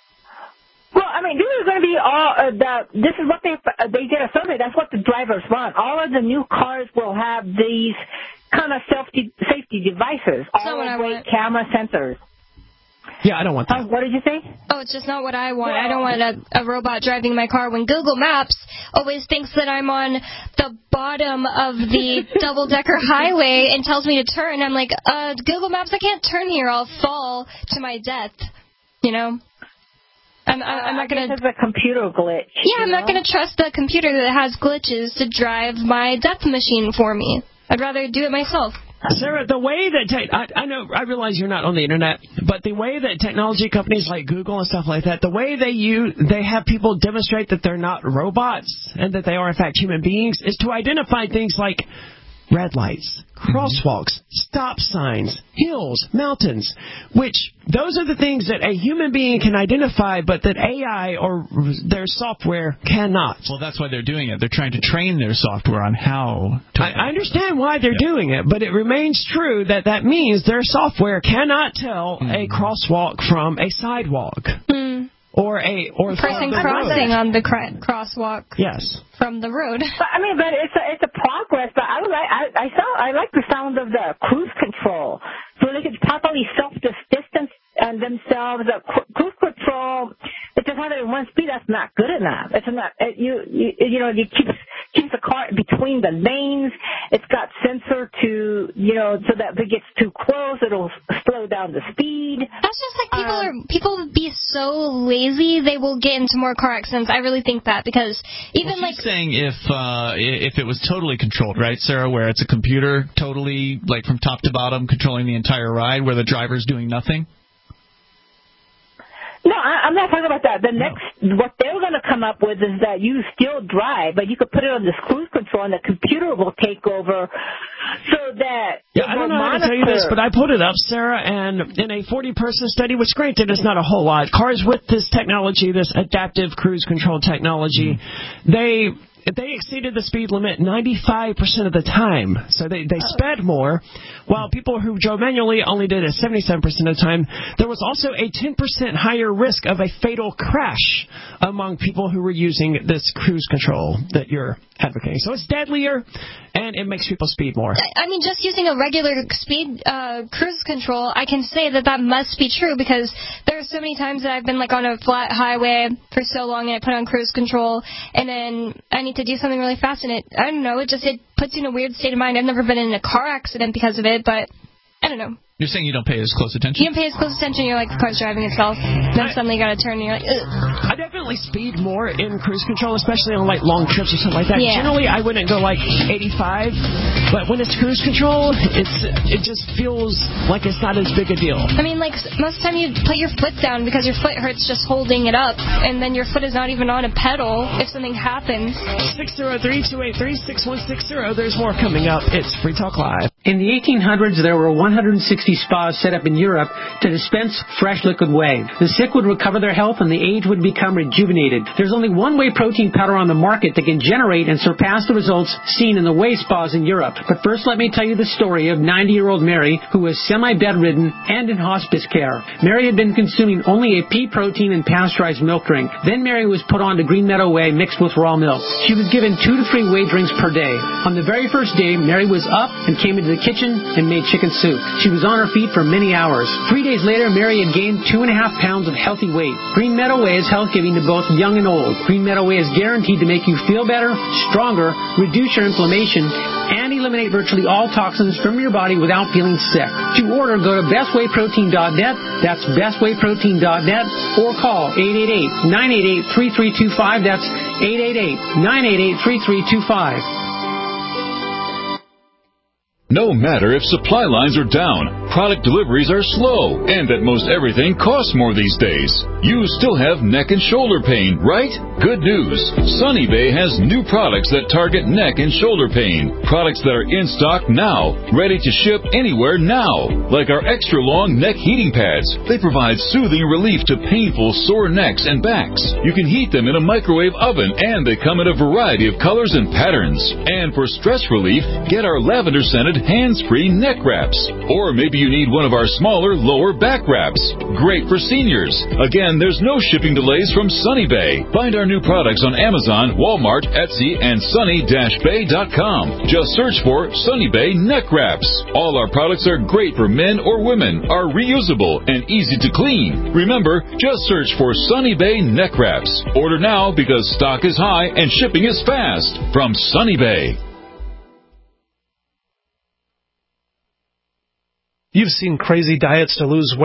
Well, I mean, this is going to be all uh, the. This is what they uh, they did a survey. That's what the drivers want. All of the new cars will have these kind of safety safety devices, all what I of weight want. camera sensors. Yeah, I don't want that. Uh, what did you say? Oh, it's just not what I want. I don't want a, a robot driving my car when Google Maps always thinks that I'm on the bottom of the double-decker highway and tells me to turn. I'm like, uh, Google Maps, I can't turn here. I'll fall to my death. You know? I'm, I, I'm not going to... It's a computer glitch. Yeah, I'm you not know? going to trust the computer that has glitches to drive my death machine for me. I'd rather do it myself. Sarah, the way that te- I, I know, I realize you're not on the internet, but the way that technology companies like Google and stuff like that, the way they use, they have people demonstrate that they're not robots and that they are in fact human beings, is to identify things like red lights, crosswalks, stop signs, hills, mountains, which those are the things that a human being can identify, but that A I or their software cannot. Well, that's why they're doing it. They're trying to train their software on how to... I, I understand why they're yeah. doing it, but it remains true that that means their software cannot tell mm. a crosswalk from a sidewalk. Mm. Or a or a person crossing on the cr- crosswalk. Yes. From the road. But, I mean, but it's a it's a progress. But I like I I saw I like the sound of the cruise control, so they could properly self distance and themselves. The cruise control, it's just having one speed. That's not good enough. It's not it, you you you know you keep keeps the car between the lanes. It's got sensor to you know so that if it gets too close, it'll slow down the speed. That's just like people um, are people would be so lazy they will get into more car accidents. I really think that because even well, like. Saying if uh, if it was totally controlled, right, Sarah, where it's a computer totally, like from top to bottom, controlling the entire ride, where the driver's doing nothing? No, I, I'm not talking about that. The next, no. What they're going to come up with is that you still drive, but you could put it on this cruise control, and the computer will take over, so that yeah, I don't know how to tell you this, but I pulled it up, Sarah, and in a forty-person study, which granted is not a whole lot, cars with this technology, this adaptive cruise control technology, mm-hmm. they. They exceeded the speed limit ninety-five percent of the time. So they, they sped more, while people who drove manually only did it seventy-seven percent of the time. There was also a ten percent higher risk of a fatal crash among people who were using this cruise control that you're advocating. So it's deadlier, and it makes people speed more. I mean, just using a regular speed uh, cruise control, I can say that that must be true, because there are so many times that I've been like on a flat highway for so long, and I put on cruise control, and then I need to do something really fast, and it, I don't know, it just it puts you in a weird state of mind. I've never been in a car accident because of it, but I don't know. You're saying you don't pay as close attention? You don't pay as close attention, you're like, the car's driving itself. Then suddenly you got to turn and you're like, ugh. I definitely speed more in cruise control, especially on like long trips or something like that. Yeah. Generally, I wouldn't go like eighty-five, but when it's cruise control, it's it just feels like it's not as big a deal. I mean, like, most of the time you put your foot down because your foot hurts just holding it up, and then your foot is not even on a pedal if something happens. six oh three, two eight three, six one six zero. There's more coming up. It's Free Talk Live. In the eighteen hundreds, there were one hundred sixty spas set up in Europe to dispense fresh liquid whey. The sick would recover their health and the aged would become rejuvenated. There's only one whey protein powder on the market that can generate and surpass the results seen in the whey spas in Europe. But first, let me tell you the story of ninety-year-old Mary, who was semi-bedridden and in hospice care. Mary had been consuming only a pea protein and pasteurized milk drink. Then Mary was put on to Green Meadow Whey mixed with raw milk. She was given two to three whey drinks per day. On the very first day, Mary was up and came into the kitchen and made chicken soup. She was on her feet for many hours. Three days later, Mary had gained two and a half pounds of healthy weight. Green Meadow Whey is health-giving to both young and old. Green Meadow Whey is guaranteed to make you feel better, stronger, reduce your inflammation, and eliminate virtually all toxins from your body without feeling sick. To order, go to best whey protein dot net. That's best whey protein dot net, or call eight eight eight, nine eight eight, three three two five. That's eight eight eight, nine eight eight, three three two five. No matter if supply lines are down, product deliveries are slow, and that most everything costs more these days, you still have neck and shoulder pain, right? Good news. Sunny Bay has new products that target neck and shoulder pain. Products that are in stock now, ready to ship anywhere now. Like our extra long neck heating pads. They provide soothing relief to painful sore necks and backs. You can heat them in a microwave oven, and they come in a variety of colors and patterns. And for stress relief, get our lavender scented hands-free neck wraps. Or maybe you need one of our smaller lower back wraps. Great for seniors. Again, there's no shipping delays from Sunny Bay. Find our new products on Amazon, Walmart, Etsy, and sunny dash bay dot com. Just search for Sunny Bay neck wraps. All our products are great for men or women, are reusable, and easy to clean. Remember, just search for Sunny Bay neck wraps. Order now because stock is high and shipping is fast. From Sunny Bay. You've seen crazy diets to lose weight,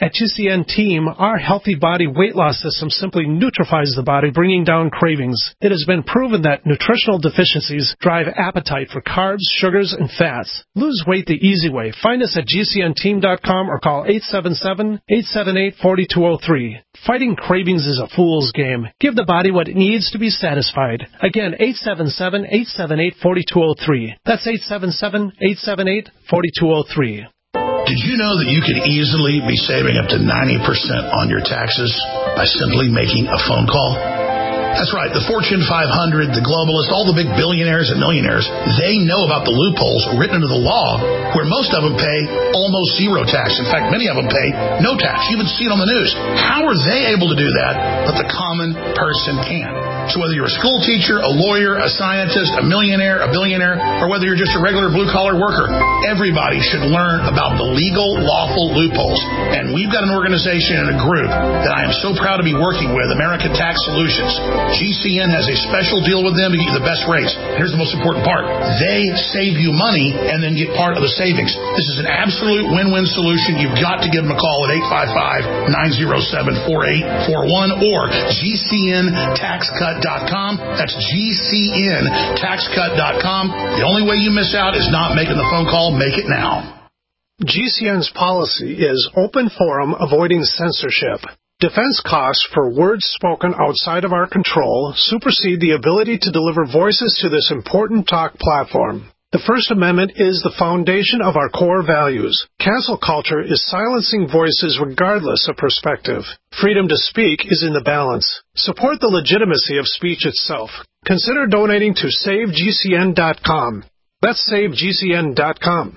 At G C N Team, our healthy body weight loss system simply neutralizes the body, bringing down cravings. It has been proven that nutritional deficiencies drive appetite for carbs, sugars, and fats. Lose weight the easy way. Find us at G C N team dot com or call eight seven seven, eight seven eight, four two zero three. Fighting cravings is a fool's game. Give the body what it needs to be satisfied. Again, eight seven seven, eight seven eight, four two zero three. That's eight seven seven, eight seven eight, four two zero three. Did you know that you could easily be saving up to ninety percent on your taxes by simply making a phone call? That's right. The Fortune five hundred, the globalists, all the big billionaires and millionaires, they know about the loopholes written into the law where most of them pay almost zero tax. In fact, many of them pay no tax. You even see it on the news. How are they able to do that, but the common person can? So whether you're a school teacher, a lawyer, a scientist, a millionaire, a billionaire, or whether you're just a regular blue-collar worker, everybody should learn about the legal, lawful loopholes. And we've got an organization and a group that I am so proud to be working with, American Tax Solutions. G C N has a special deal with them to get you the best rates. Here's the most important part. They save you money and then get part of the savings. This is an absolute win-win solution. You've got to give them a call at eight five five, nine zero seven, four eight four one or G C N tax cut dot com. That's G C N tax cut dot com. The only way you miss out is not making the phone call. Make it now. G C N's policy is open forum, avoiding censorship. Defense costs for words spoken outside of our control supersede the ability to deliver voices to this important talk platform. The First Amendment is the foundation of our core values. Cancel culture is silencing voices regardless of perspective. Freedom to speak is in the balance. Support the legitimacy of speech itself. Consider donating to save G C N dot com. That's save G C N dot com.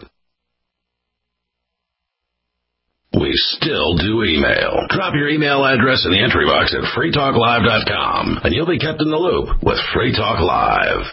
We still do email. Drop your email address in the entry box at free talk live dot com, and you'll be kept in the loop with Free Talk Live.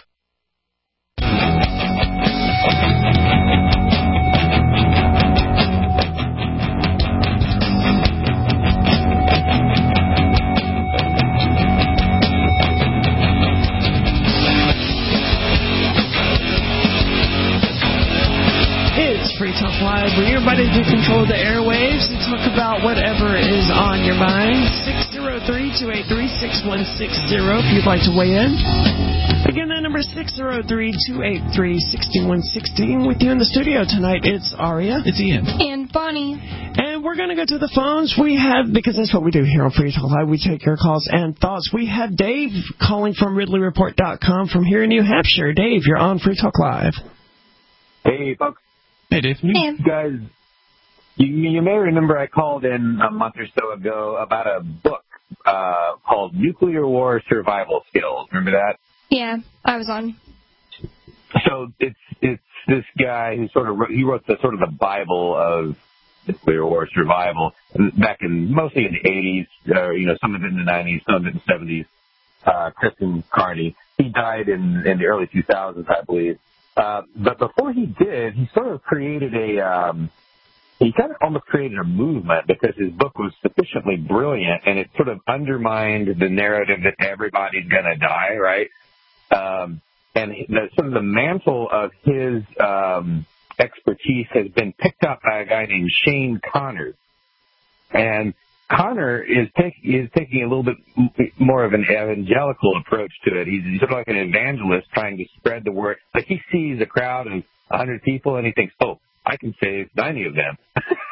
Free Talk Live, where you're ready to control the airwaves and talk about whatever is on your mind. six zero three, two eight three, six one six zero if you'd like to weigh in. Again, that number is six zero three, two eight three, six one six zero. With you in the studio tonight, it's Aria. It's Ian. And Bonnie. And we're going to go to the phones. We have, because that's what we do here on Free Talk Live, we take your calls and thoughts. We have Dave calling from Ridley Report dot com from here in New Hampshire. Dave, you're on Free Talk Live. Hey, folks. Hey, Dave. You hey. guys, you, you may remember I called in a month or so ago about a book uh, called Nuclear War Survival Skills. Remember that? Yeah, I was on. So it's it's this guy who sort of wrote, he wrote the sort of the Bible of nuclear war survival back in mostly in the eighties, uh, you know, some of it in the nineties, some of it in the seventies. Uh, Kristen Carney. He died in in the early two thousands, I believe. Uh, but before he did, he sort of created a, um, he kind of almost created a movement because his book was sufficiently brilliant and it sort of undermined the narrative that everybody's going to die, right? Um, and the, sort of the mantle of his um, expertise has been picked up by a guy named Shane Connors. And Connor is, take, is taking a little bit more of an evangelical approach to it. He's, he's sort of like an evangelist trying to spread the word. Like he sees a crowd of one hundred people and he thinks, oh, I can save ninety of them.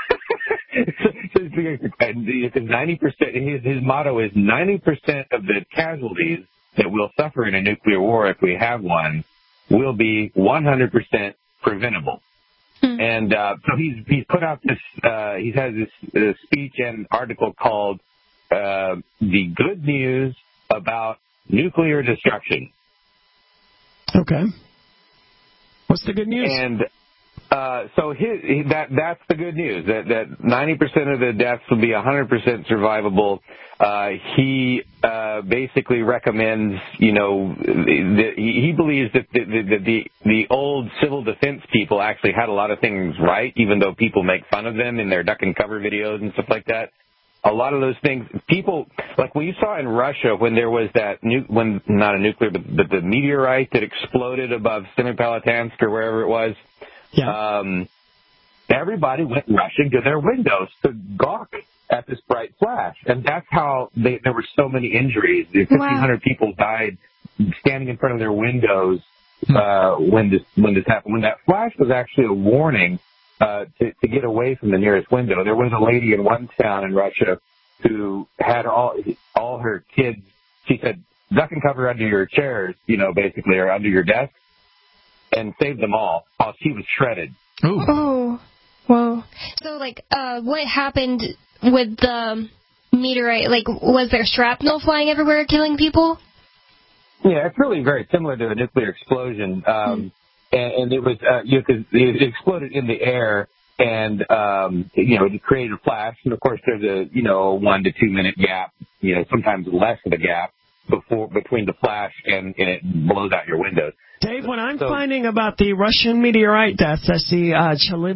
Because ninety percent, his, his motto is ninety percent of the casualties that we'll suffer in a nuclear war if we have one will be one hundred percent preventable. And uh, so he's he's put out this uh, he has this uh, speech and article called uh, "The Good News About Nuclear Destruction." Okay. What's the good news? And uh, so his, that that's the good news, that that ninety percent of the deaths will be one hundred percent survivable. Uh, he uh, basically recommends, you know, the, he believes that the, the, the, the old civil defense people actually had a lot of things right, even though people make fun of them in their duck and cover videos and stuff like that. A lot of those things, people, like we saw in Russia when there was that, nu- when not a nuclear, but, but the meteorite that exploded above Semipalatinsk or wherever it was. Yeah. Um, everybody went rushing to their windows to gawk at this bright flash. And that's how they, there were so many injuries. fifteen hundred wow. people died standing in front of their windows uh, when this when this happened. When that flash was actually a warning uh, to, to get away from the nearest window. There was a lady in one town in Russia who had all all her kids. She said, duck and cover under your chairs, you know, basically, or under your desk, and saved them all while she was shredded. Ooh. Oh, wow. So, like, uh, what happened with the meteorite? Like, was there shrapnel flying everywhere, killing people? Yeah, it's really very similar to a nuclear explosion. Um, mm. and, and it was, uh, you know, 'cause it exploded in the air, and, um, you know, it created a flash. And, of course, there's a, you know, one to two minute gap, you know, sometimes less of a gap before between the flash and, and it blows out your windows. Dave, what I'm so, finding about the Russian meteorite deaths, that's the uh,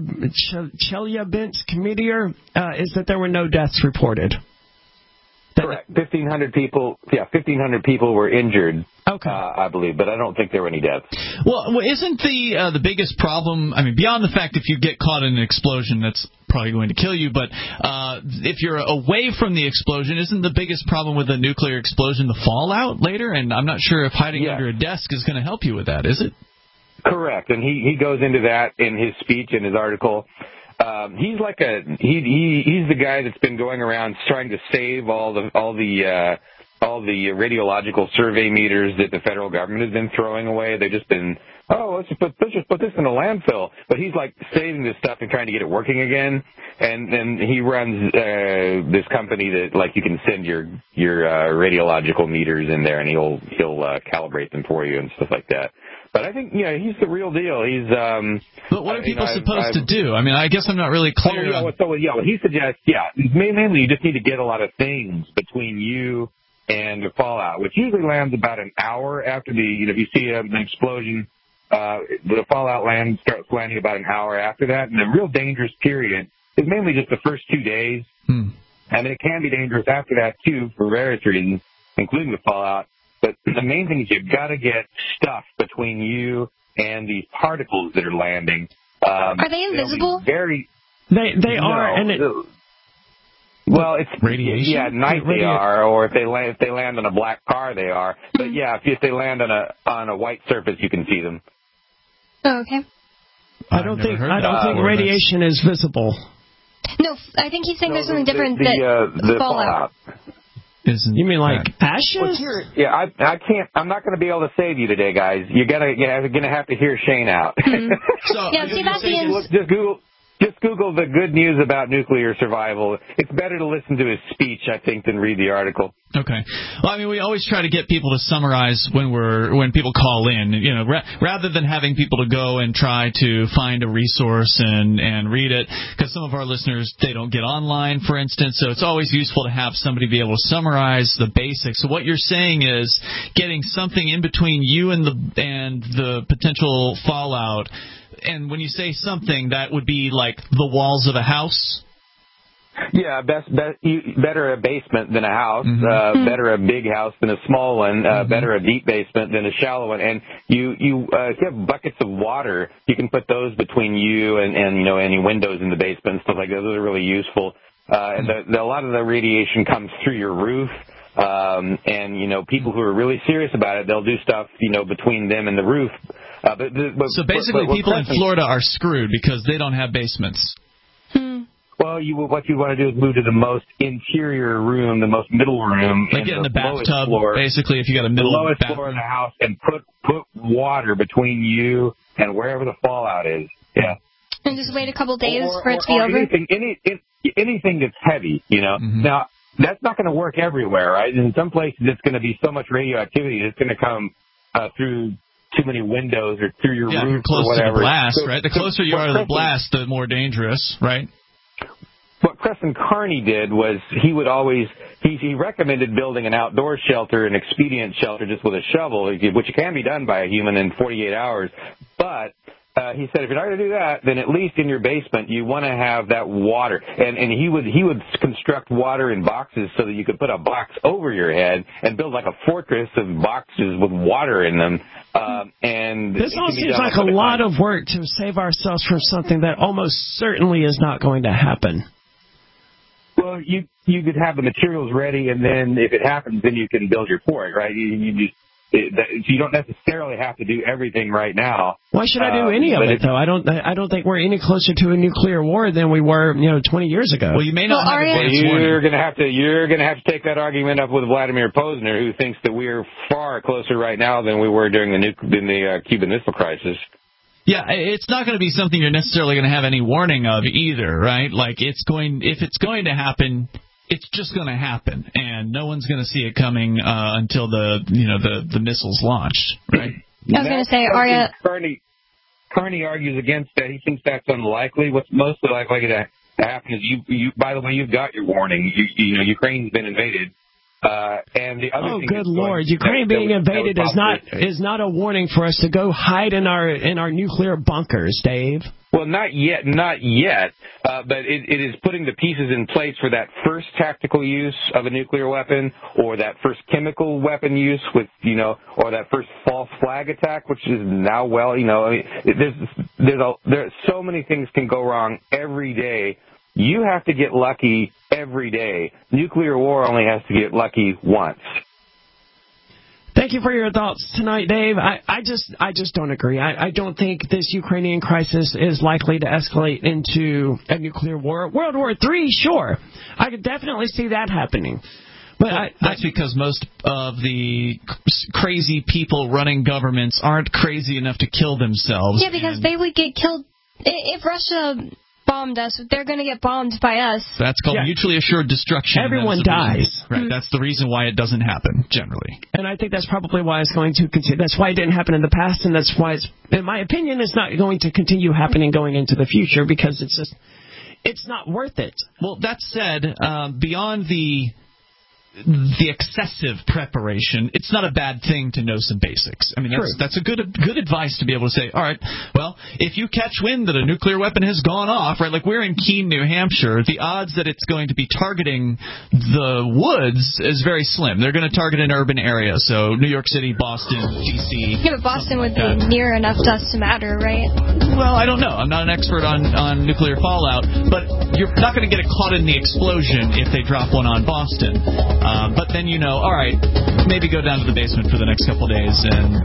Chelyabinsk meteor, uh, is that there were no deaths reported. Correct. fifteen hundred people, yeah, fifteen hundred people were injured, okay. uh, I believe, but I don't think there were any deaths. Well, well isn't the uh, the biggest problem, I mean, beyond the fact if you get caught in an explosion, that's probably going to kill you, but uh, if you're away from the explosion, isn't the biggest problem with a nuclear explosion the fallout later? And I'm not sure if hiding yes. under a desk is going to help you with that, is it? Correct, and he, he goes into that in his speech, in his article. Um, he's like a he, he he's the guy that's been going around trying to save all the all the uh, all the radiological survey meters that the federal government has been throwing away. They've just been oh let's just put let's just put this in a landfill. But he's like saving this stuff and trying to get it working again. And then he runs uh, this company that like you can send your your uh, radiological meters in there and he'll he'll uh, calibrate them for you and stuff like that. But I think, yeah, he's the real deal. He's. Um, but what are people you know, supposed I've, to do? I mean, I guess I'm not really clear. Oh, yeah, on... so, yeah, what he suggests, yeah, mainly you just need to get a lot of things between you and the fallout, which usually lands about an hour after the, you know, if you see an explosion, uh, the fallout land starts landing about an hour after that. And the real dangerous period is mainly just the first two days. Hmm. And it can be dangerous after that, too, for various reasons, including the fallout. But the main thing is you've got to get stuff between you and these particles that are landing. Um, are they invisible? Very. They they no, are, and it, well, it's radiation. Yeah, at night Radi- they are, or if they land if they land on a black car, they are. But yeah, if, if they land on a on a white surface, you can see them. Oh, okay. I don't think I don't think before. radiation is visible. No, I think he's saying no, there's something the, different the, that uh, the fallout. fallout. Isn't you mean like that... ashes? Well, yeah, I I can't. I'm not going to be able to save you today, guys. You're gonna you're gonna have to hear Shane out. Mm-hmm. so, yeah, Sebastian's... Just Google. Just Google the good news about nuclear survival. It's better to listen to his speech, I think, than read the article. Okay. Well, I mean, we always try to get people to summarize when we're when people call in. You know, ra- rather than having people to go and try to find a resource and and read it, because some of our listeners they don't get online, for instance. So it's always useful to have somebody be able to summarize the basics. So what you're saying is getting something in between you and the and the potential fallout. And when you say something, that would be like the walls of a house? Yeah, best, best, better a basement than a house, mm-hmm. uh, better a big house than a small one, uh, mm-hmm. better a deep basement than a shallow one. And you, you, uh, if you have buckets of water, you can put those between you and, and, you know, any windows in the basement and stuff like that. Those are really useful. Uh, and the, the, a lot of the radiation comes through your roof. Um, and, you know, people who are really serious about it, they'll do stuff, you know, between them and the roof. Uh, but, but, so basically, but, but, people in Florida are screwed because they don't have basements. Hmm. Well, you what you want to do is move to the most interior room, the most middle room, like get in the, the bathtub. Floor, basically, if you got a middle the lowest bathroom. floor in the house, and put put water between you and wherever the fallout is. Yeah. And just wait a couple days or, for it or, to be or over. Anything, any, anything that's heavy, you know. Mm-hmm. Now that's not going to work everywhere, right? In some places, it's going to be so much radioactivity that's going to come uh, through too many windows or through your yeah, roof close or whatever. to the blast, so, right? The so closer you are to the blast, the more dangerous, right? What Crescent Carney did was he would always he, he recommended building an outdoor shelter, an expedient shelter, just with a shovel, which can be done by a human in forty-eight hours. But uh, he said if you're not going to do that, then at least in your basement you want to have that water. And and he would he would construct water in boxes so that you could put a box over your head and build like a fortress of boxes with water in them. Um, and this it all can be seems done like a ahead of lot time. of work to save ourselves from something that almost certainly is not going to happen. Well, you you could have the materials ready, and then if it happens, then you can build your fort, right? You, you just it, that, you don't necessarily have to do everything right now. Why should I do Um, any of but it, though? I don't. I don't think we're any closer to a nuclear war than we were, you know, twenty years ago. Well, you may not Well, have Arya- advanced You're warning. gonna have to you're gonna have to take that argument up with Vladimir Posner, who thinks that we're far closer right now than we were during the nu- than the uh, Cuban Missile Crisis. Yeah, it's not going to be something you're necessarily going to have any warning of either, right? Like it's going, if it's going to happen, it's just going to happen, and no one's going to see it coming uh, until the you know the the missiles launched, right? I was going to say, Arya. Carney, Carney argues against that. He thinks that's unlikely. What's mostly likely to happen is you. You. By the way, you've got your warning. You, you know, Ukraine's been invaded. Uh, and the other Oh, thing good that's going- Lord! Ukraine that- being that would- that would invaded is not possibly- is not a warning for us to go hide in our in our nuclear bunkers, Dave. Well, not yet, not yet, uh, but it, it is putting the pieces in place for that first tactical use of a nuclear weapon, or that first chemical weapon use with, you know, or that first false flag attack, which is now, well, you know, I mean, there's there's a, there's so many things can go wrong every day. You have to get lucky every day. Nuclear war only has to get lucky once. Thank you for your thoughts tonight, Dave. I, I just I just don't agree. I, I don't think this Ukrainian crisis is likely to escalate into a nuclear war. World War Three, sure. I could definitely see that happening. But well, I, that's I, because most of the crazy people running governments aren't crazy enough to kill themselves. Yeah, because they would get killed I- if Russia bombed us. They're going to get bombed by us. That's called Yeah. mutually assured destruction. Everyone That's the reason- dies. Right. Mm-hmm. That's the reason why it doesn't happen generally. And I think that's probably why it's going to continue. That's why it didn't happen in the past, and that's why it's, in my opinion, it's not going to continue happening going into the future, because it's just, it's not worth it. Well, that said, um, beyond the the excessive preparation, it's not a bad thing to know some basics. I mean, that's True. that's a good good advice to be able to say, all right, well, if you catch wind that a nuclear weapon has gone off, right, like we're in Keene, New Hampshire, the odds that it's going to be targeting the woods is very slim. They're going to target an urban area, so New York City, Boston, D C Yeah, but Boston would like be that. near enough to us to matter, right? Well, I don't know. I'm not an expert on, on nuclear fallout, but you're not going to get caught in the explosion if they drop one on Boston. Um, but then you know, all right, maybe go down to the basement for the next couple of days and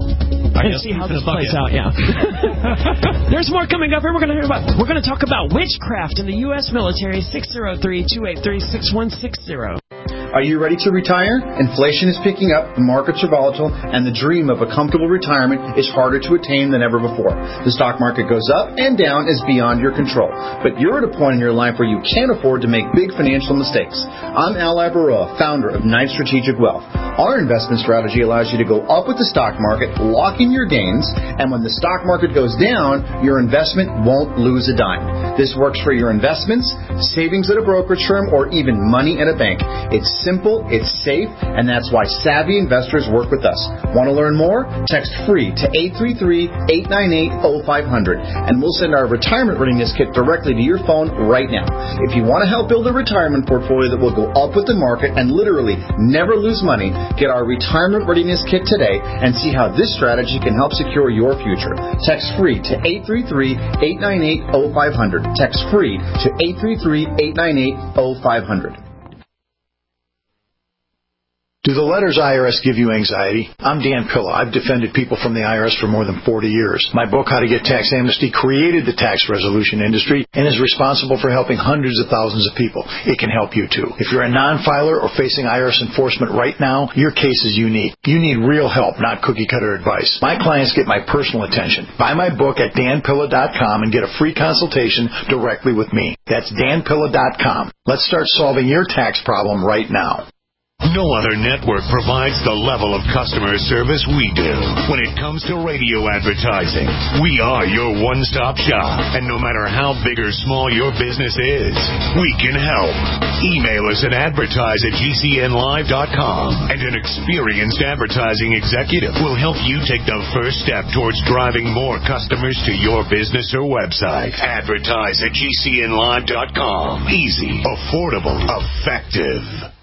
I and guess see how the this plays bucket. out. Yeah. There's more coming up here. We're going to hear about. We're going to talk about witchcraft in the U S military. six zero three, two eight three, six one six zero. Are you ready to retire? Inflation is picking up, the markets are volatile, and the dream of a comfortable retirement is harder to attain than ever before. The stock market goes up and down is beyond your control. But you're at a point in your life where you can't afford to make big financial mistakes. I'm Al Ibaroa, founder of Knight Strategic Wealth. Our investment strategy allows you to go up with the stock market, lock in your gains, and when the stock market goes down, your investment won't lose a dime. This works for your investments, savings at a brokerage firm, or even money in a bank. It's simple, it's safe, and that's why savvy investors work with us. Want to learn more? Text FREE to eight three three, eight nine eight, zero five zero zero, and we'll send our retirement readiness kit directly to your phone right now. If you want to help build a retirement portfolio that will go up with the market and literally never lose money, get our retirement readiness kit today and see how this strategy can help secure your future. Text FREE to eight three three, eight nine eight, zero five zero zero. Text FREE to eight three three, eight nine eight, zero five zero zero. Do the letters I R S give you anxiety? I'm Dan Pilla. I've defended people from the I R S for more than forty years. My book, How to Get Tax Amnesty, created the tax resolution industry and is responsible for helping hundreds of thousands of people. It can help you too. If you're a non-filer or facing I R S enforcement right now, your case is unique. You need real help, not cookie-cutter advice. My clients get my personal attention. Buy my book at dan pilla dot com and get a free consultation directly with me. That's dan pilla dot com. Let's start solving your tax problem right now. No other network provides the level of customer service we do. When it comes to radio advertising, we are your one-stop shop. And no matter how big or small your business is, we can help. Email us at advertise at g c n live dot com, and an experienced advertising executive will help you take the first step towards driving more customers to your business or website. Advertise at g c n live dot com. Easy, affordable, effective.